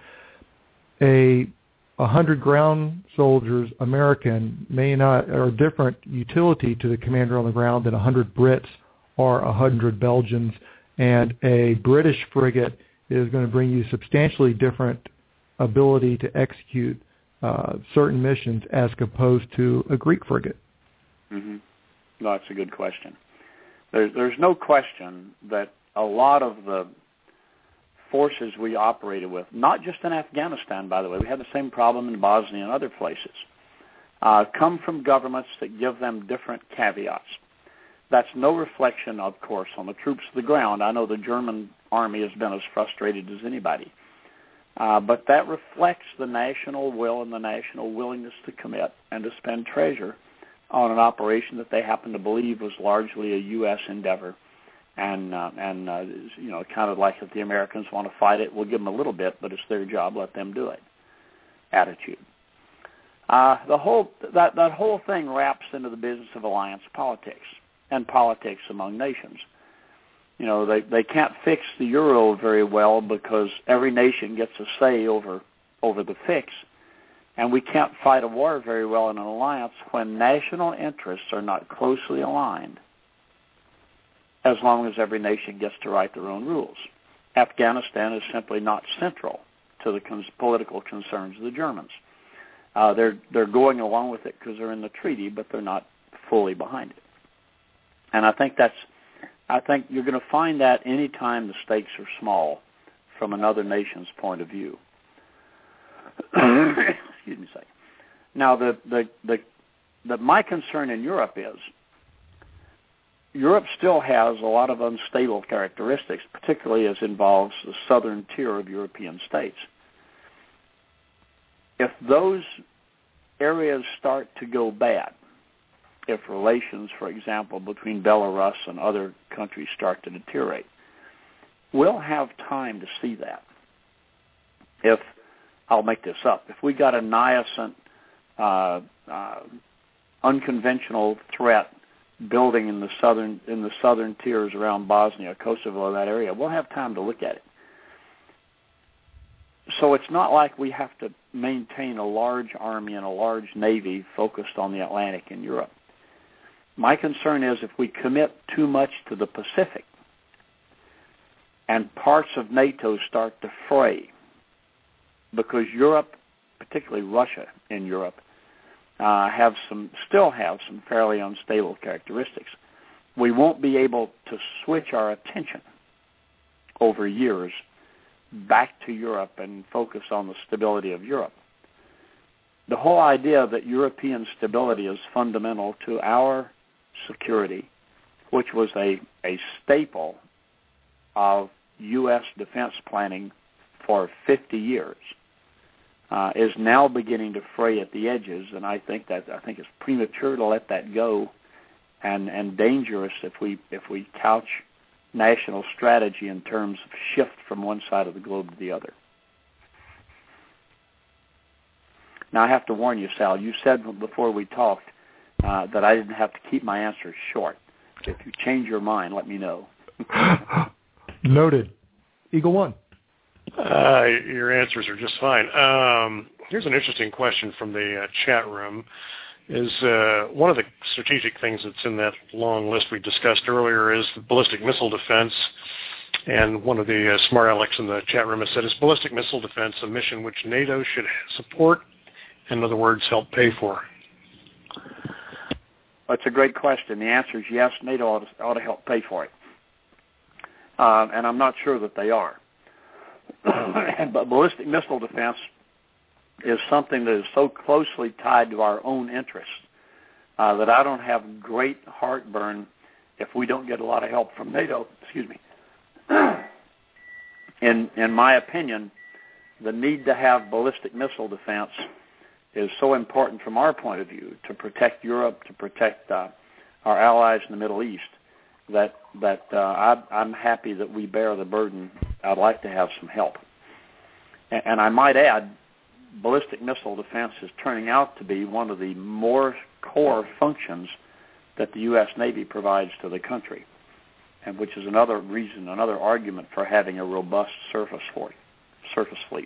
a a hundred ground soldiers, American, may not, or different utility to the commander on the ground than a hundred Brits or a hundred Belgians, and a British frigate is going to bring you substantially different ability to execute uh, certain missions as opposed to a Greek frigate. Mm-hmm. No, that's a good question. There's, there's no question that a lot of the forces we operated with, not just in Afghanistan, by the way, we had the same problem in Bosnia and other places, uh, come from governments that give them different caveats. That's no reflection, of course, on the troops of the ground. I know the German army has been as frustrated as anybody. Uh, but that reflects the national will and the national willingness to commit and to spend treasure on an operation that they happen to believe was largely a U S endeavor. And, uh, and uh, you know, kind of like if the Americans want to fight it, we'll give them a little bit, but it's their job, let them do it attitude. Uh, the whole that, that whole thing wraps into the business of alliance politics and politics among nations. You know, they, they can't fix the euro very well because every nation gets a say over over the fix. And we can't fight a war very well in an alliance when national interests are not closely aligned, as long as every nation gets to write their own rules. Afghanistan is simply not central to the cons- political concerns of the Germans. Uh, they're they're going along with it because they're in the treaty, but they're not fully behind it. And I think that's I think you're going to find that any time the stakes are small from another nation's point of view. Excuse me a second. Now, the, the, the, the, my concern in Europe is Europe still has a lot of unstable characteristics, particularly as involves the southern tier of European states. If those areas start to go bad, if relations, for example, between Belarus and other countries start to deteriorate. We'll have time to see that. If, I'll make this up, if we got a nascent, uh, uh, unconventional threat building in the southern in the southern tiers around Bosnia, Kosovo, that area, we'll have time to look at it. So it's not like we have to maintain a large army and a large navy focused on the Atlantic and Europe. My concern is if we commit too much to the Pacific and parts of NATO start to fray, because Europe, particularly Russia in Europe, uh, have some still have some fairly unstable characteristics, we won't be able to switch our attention over years back to Europe and focus on the stability of Europe. The whole idea that European stability is fundamental to our security, which was a, a staple of U S defense planning for fifty years, uh, is now beginning to fray at the edges, and I think that I think it's premature to let that go, and, and dangerous if we if we couch national strategy in terms of shift from one side of the globe to the other. Now, I have to warn you, Sal, you said before we talked uh, that I didn't have to keep my answers short. If you change your mind, let me know. Noted. Eagle One. Uh, your answers are just fine. Um, here's an interesting question from the uh, chat room. Is uh, one of the strategic things that's in that long list we discussed earlier is the ballistic missile defense. And one of the uh, smart Alex in the chat room has said, is ballistic missile defense a mission which NATO should support, in other words, help pay for? That's a great question. The answer is yes, NATO ought to, ought to help pay for it. Uh, and I'm not sure that they are. But ballistic missile defense is something that is so closely tied to our own interests uh, that I don't have great heartburn if we don't get a lot of help from NATO. Excuse me. In in my opinion, the need to have ballistic missile defense is so important from our point of view to protect Europe, to protect uh, our allies in the Middle East, that that uh, I, I'm happy that we bear the burden. I'd like to have some help. And, and I might add, ballistic missile defense is turning out to be one of the more core functions that the U S Navy provides to the country, and which is another reason, another argument for having a robust surface fleet. Surface fleet.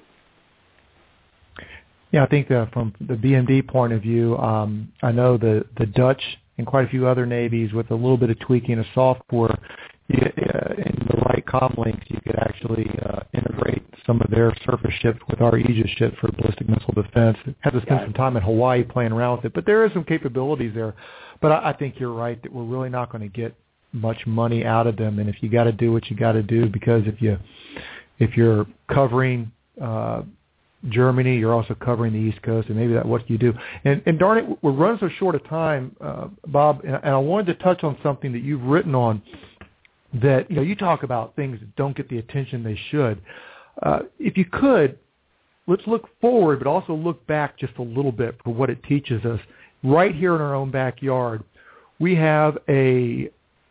Yeah, I think uh, from the B M D point of view, um, I know the, the Dutch and quite a few other navies, with a little bit of tweaking of software, you, uh, in the right comlinks, you could actually uh, integrate some of their surface ships with our Aegis ship for ballistic missile defense. Had to spend some time in Hawaii playing around with it, but there is some capabilities there. But I, I think you're right that we're really not going to get much money out of them, and if you got to do what you got to do, because if you if you're covering uh, Germany, you're also covering the East Coast, and maybe that's what you do. And, and darn it, we're running so short a time, uh, Bob, and, and I wanted to touch on something that you've written on. That, you know, you talk about things that don't get the attention they should. Uh, if you could, let's look forward, but also look back just a little bit for what it teaches us. Right here in our own backyard, we have a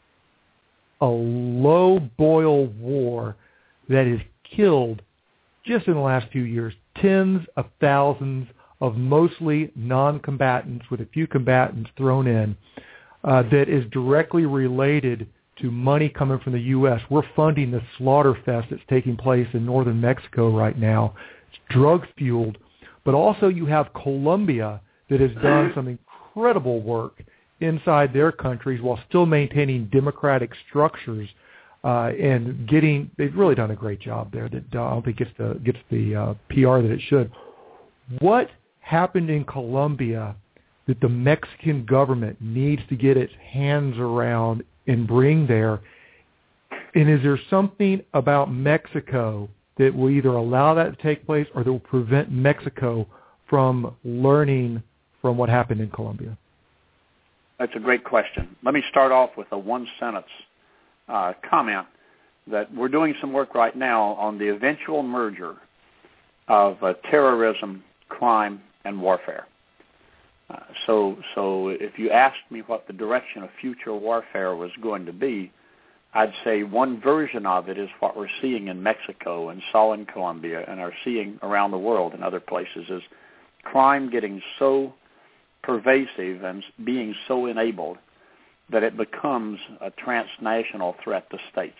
a low-boil war that has killed, just in the last few years, tens of thousands of mostly non-combatants with a few combatants thrown in, uh, that is directly related to money coming from the U S. We're funding the slaughter fest that's taking place in northern Mexico right now. It's drug-fueled. But also you have Colombia that has done some incredible work inside their countries while still maintaining democratic structures uh, and getting, they've really done a great job there that uh, I don't think gets the, gets the uh, P R that it should. What happened in Colombia that the Mexican government needs to get its hands around and bring there? And is there something about Mexico that will either allow that to take place or that will prevent Mexico from learning from what happened in Colombia? That's a great question. Let me start off with a one-sentence uh, comment that we're doing some work right now on the eventual merger of uh, terrorism, crime, and warfare. Uh, so, so if you asked me what the direction of future warfare was going to be, I'd say one version of it is what we're seeing in Mexico and saw in Colombia and are seeing around the world in other places, is crime getting so pervasive and being so enabled that it becomes a transnational threat to states.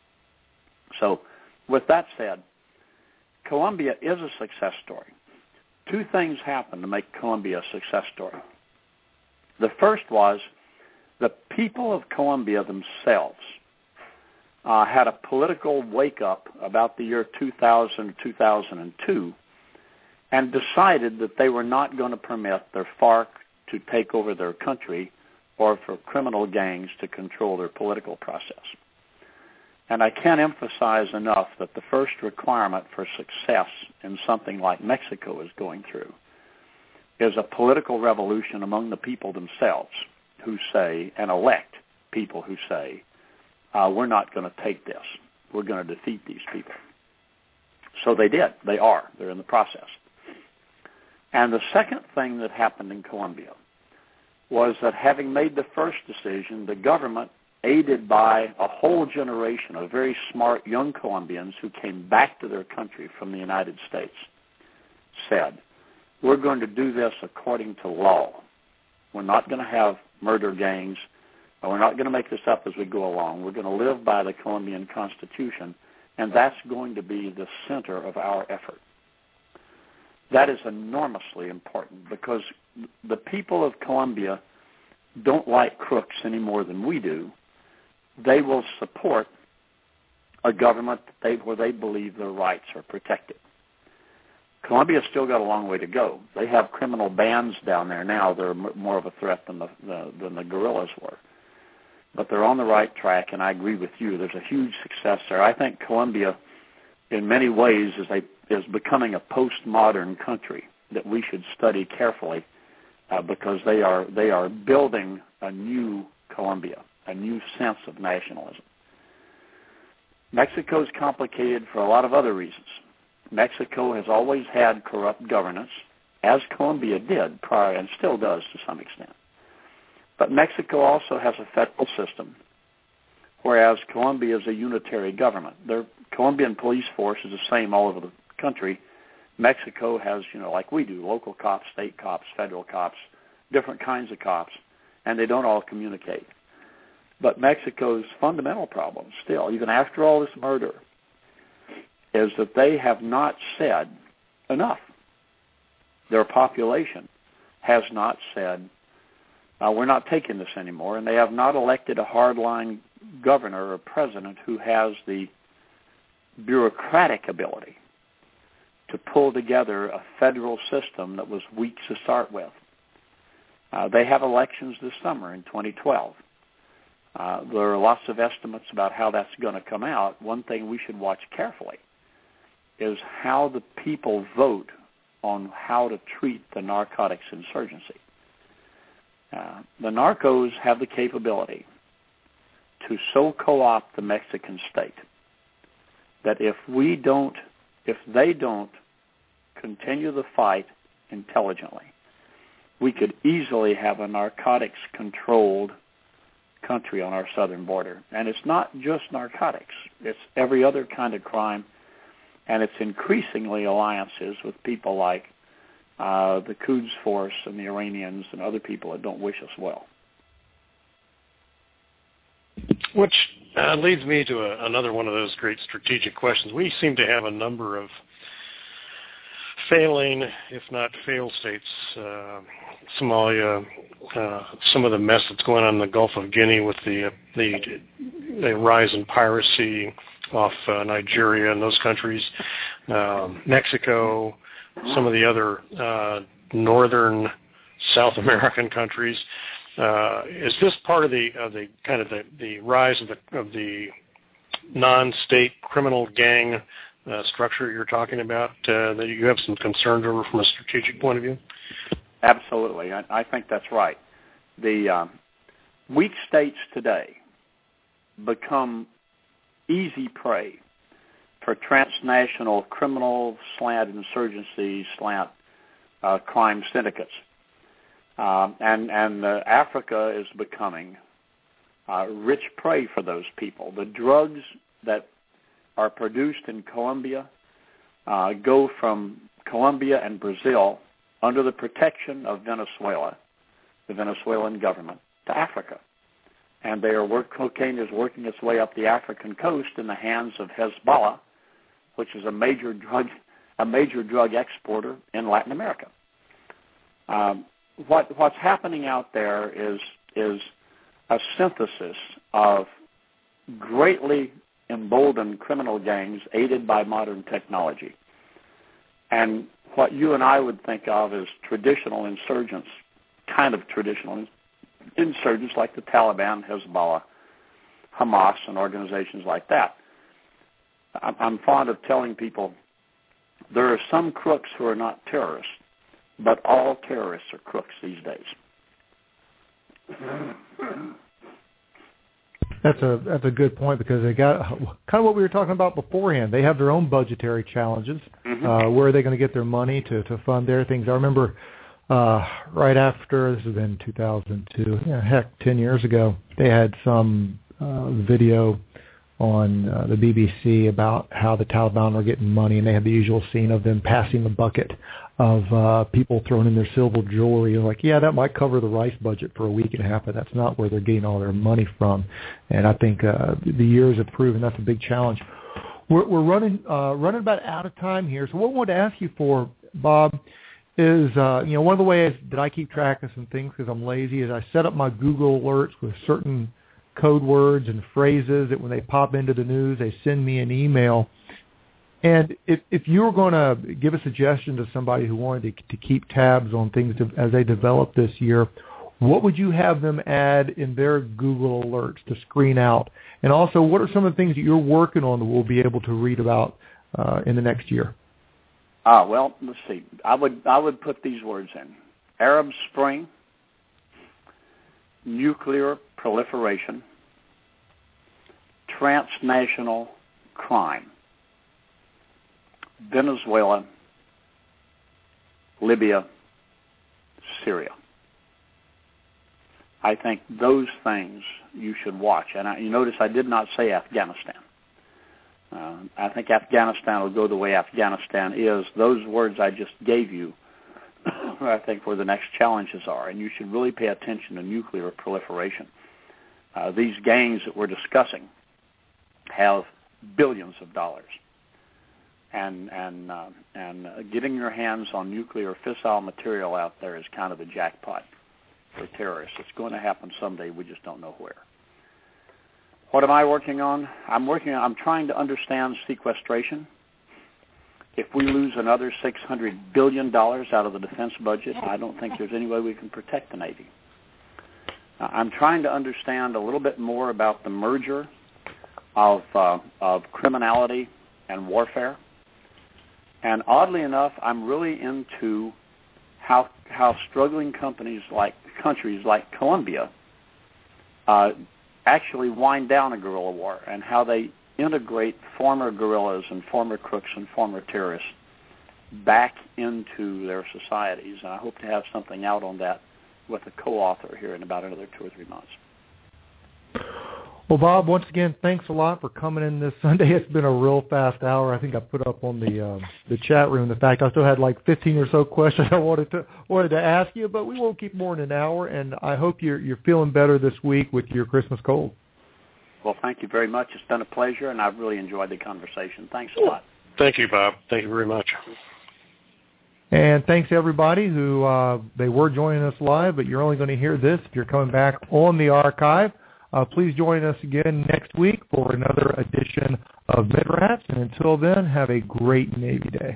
So with that said, Colombia is a success story. Two things happened to make Colombia a success story. The first was the people of Colombia themselves uh, had a political wake-up about the year two thousand, two thousand two, and decided that they were not going to permit their FARC to take over their country or for criminal gangs to control their political process. And I can't emphasize enough that the first requirement for success in something like Mexico is going through is a political revolution among the people themselves who say, and elect people who say, uh, we're not going to take this. We're going to defeat these people. So they did. They are. They're in the process. And the second thing that happened in Colombia was that having made the first decision, the government, aided by a whole generation of very smart young Colombians who came back to their country from the United States, said, we're going to do this according to law. We're not going to have murder gangs, and we're not going to make this up as we go along. We're going to live by the Colombian Constitution, and that's going to be the center of our effort. That is enormously important because the people of Colombia don't like crooks any more than we do. They will support a government that they, where they believe their rights are protected. Colombia's still got a long way to go. They have criminal bands down there now that are m- more of a threat than the, the, than the guerrillas were. But they're on the right track, and I agree with you. There's a huge success there. I think Colombia, in many ways, is, a, is becoming a postmodern country that we should study carefully uh, because they are they are building a new Colombia, a new sense of nationalism. Mexico's complicated for a lot of other reasons. Mexico has always had corrupt governance, as Colombia did prior and still does to some extent. But Mexico also has a federal system, whereas Colombia is a unitary government. Their Colombian police force is the same all over the country. Mexico has, you know, like we do, local cops, state cops, federal cops, different kinds of cops, and they don't all communicate. But Mexico's fundamental problem still, even after all this murder, is that they have not said enough. Their population has not said, uh, we're not taking this anymore, and they have not elected a hardline governor or president who has the bureaucratic ability to pull together a federal system that was weak to start with. Uh, they have elections this summer in twenty twelve. Uh, there are lots of estimates about how that's going to come out. One thing we should watch carefully is how the people vote on how to treat the narcotics insurgency. Uh, the narcos have the capability to so co-opt the Mexican state that if we don't, if they don't continue the fight intelligently, we could easily have a narcotics-controlled country on our southern border. And it's not just narcotics. It's every other kind of crime, and it's increasingly alliances with people like uh, the Quds Force and the Iranians and other people that don't wish us well. Which uh, leads me to a, another one of those great strategic questions. We seem to have a number of failing, if not failed states, uh, Somalia, uh, some of the mess that's going on in the Gulf of Guinea with the uh, the, the rise in piracy off uh, Nigeria and those countries, um, Mexico, some of the other uh, northern South American countries. Uh, is this part of the of the kind of the, the rise of the of the non-state criminal gang uh, structure you're talking about uh, that you have some concerns over from a strategic point of view? Absolutely, I, I think that's right. The um, weak states today become easy prey for transnational criminal slant insurgency slant uh, crime syndicates. Um, and and uh, Africa is becoming uh, rich prey for those people. The drugs that are produced in Colombia uh, go from Colombia and Brazil under the protection of Venezuela, the Venezuelan government, to Africa. And they are work, cocaine is working its way up the African coast in the hands of Hezbollah, which is a major drug a major drug exporter in Latin America. Um, what what's happening out there is is a synthesis of greatly emboldened criminal gangs aided by modern technology, and what you and I would think of as traditional insurgents, kind of traditional insurgents like the Taliban, Hezbollah, Hamas, and organizations like that. I'm fond of telling people there are some crooks who are not terrorists, but all terrorists are crooks these days. That's a that's a good point, because they got kind of what we were talking about beforehand. They have their own budgetary challenges. Mm-hmm. Uh, where are they going to get their money to, to fund their things? I remember uh, right after, this has been two thousand two, yeah, heck, ten years ago, they had some uh, video on uh, the B B C about how the Taliban were getting money, and they had the usual scene of them passing the bucket of uh, people throwing in their silver jewelry. And like, yeah, that might cover the rice budget for a week and a half, but that's not where they're getting all their money from. And I think uh, the years have proven that's a big challenge. We're, we're running uh, running about out of time here. So what I wanted to ask you for, Bob, is, uh, you know, one of the ways that I keep track of some things because I'm lazy is I set up my Google alerts with certain code words and phrases that when they pop into the news, they send me an email. And if, if you were going to give a suggestion to somebody who wanted to, to keep tabs on things to, as they develop this year, what would you have them add in their Google alerts to screen out? And also, what are some of the things that you're working on that we'll be able to read about uh, in the next year? Ah, well, let's see. I would I would put these words in: Arab Spring, nuclear proliferation, transnational crime, Venezuela, Libya, Syria. I think those things you should watch. And I, you notice I did not say Afghanistan. Uh, I think Afghanistan will go the way Afghanistan is. Those words I just gave you, I think, where the next challenges are. And you should really pay attention to nuclear proliferation. Uh, these gangs that we're discussing have billions of dollars. And and uh, and uh, getting your hands on nuclear fissile material out there is kind of a jackpot for terrorists. It's going to happen someday. We just don't know where. What am I working on? I'm working. I'm trying to understand sequestration. If we lose another six hundred billion dollars out of the defense budget, I don't think there's any way we can protect the Navy. Uh, I'm trying to understand a little bit more about the merger of uh, of criminality and warfare. And oddly enough, I'm really into how how struggling companies like countries like Colombia uh, actually wind down a guerrilla war, and how they integrate former guerrillas and former crooks and former terrorists back into their societies. And I hope to have something out on that with a co-author here in about another two or three months. Well, Bob, once again, thanks a lot for coming in this Sunday. It's been a real fast hour. I think I put up on the uh, the chat room the fact I still had like fifteen or so questions I wanted to wanted to ask you, but we won't keep more than an hour. And I hope you're you're feeling better this week with your Christmas cold. Well, thank you very much. It's been a pleasure, and I've really enjoyed the conversation. Thanks a lot. Thank you, Bob. Thank you very much. And thanks to everybody who uh, they were joining us live, but you're only going to hear this if you're coming back on the archive. Uh, please join us again next week for another edition of MidRats. And until then, have a great Navy Day.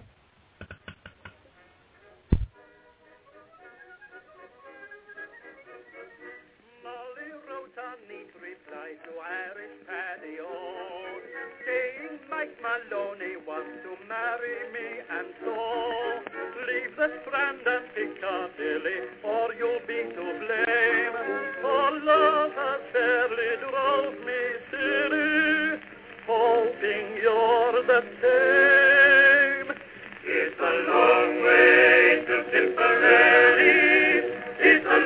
Molly wrote a neat reply to Irish Paddy O, saying Mike Maloney wants to marry me, and so leave the Strand and Piccadilly, or you'll be to blame. For love has fairly drove me silly, hoping you're the same. It's a long way to Tipperary, it's a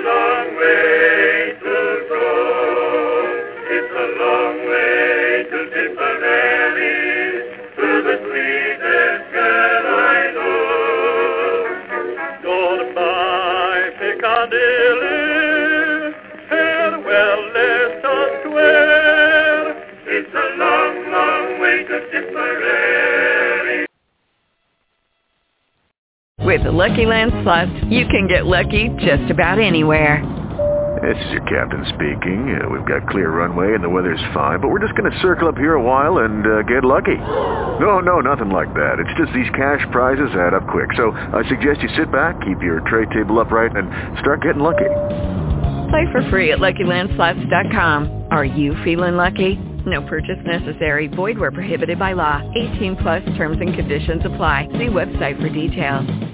With the Lucky Land Slots, you can get lucky just about anywhere. This is your captain speaking. Uh, we've got clear runway and the weather's fine, but we're just going to circle up here a while and uh, get lucky. No, no, nothing like that. It's just these cash prizes add up quick. So I suggest you sit back, keep your tray table upright, and start getting lucky. Play for free at Lucky Land Slots dot com. Are you feeling lucky? No purchase necessary. Void where prohibited by law. eighteen plus terms and conditions apply. See website for details.